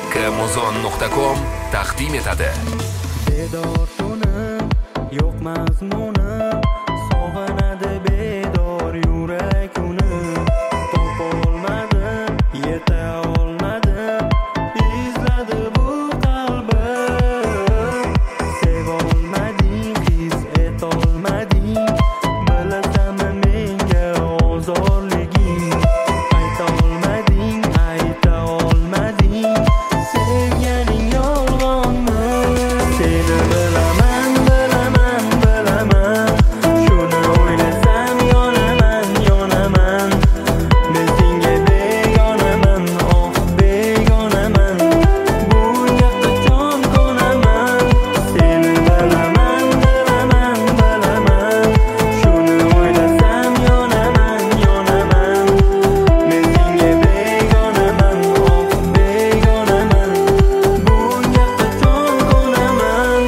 kmuzon.com taqdim etadi. Bedor tunim, yo'q mazmunim, sog'inadi bedor yurak uni. Topolmadim, yeta olmadim, izladi bu qalbim. Sevolmading, his etolmading, bilasan menga ozorliging. Aytolmading, ayta olmading, sevganing yolg'onmi? Seni bilaman, bilaman, bilaman, shuni o'ylasam yonaman, yonaman. Men senga begonaman, oh begonaman, bunga qachon ko'naman? Seni bilaman, bilaman, bilaman, shuni o'ylasam yonaman, yonaman. Men senga begonaman, oh begonaman, bunga qachon ko'naman?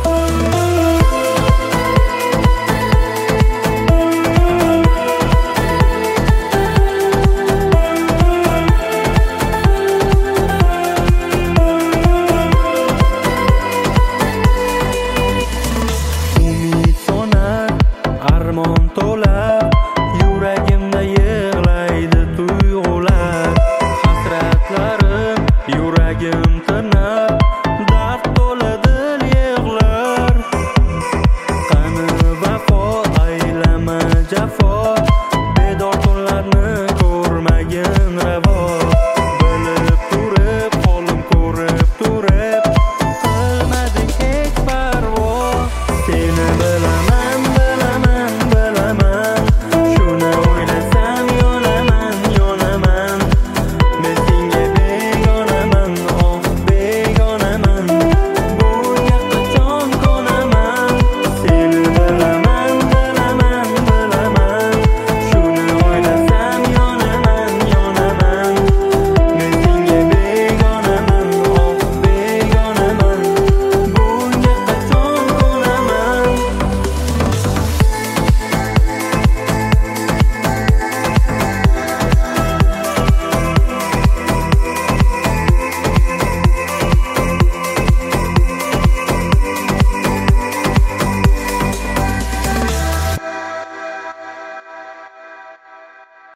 Umid so'nar, armon to'lar, yuragimda yig'laydi tuyg'ular. Hasratlarim yuragim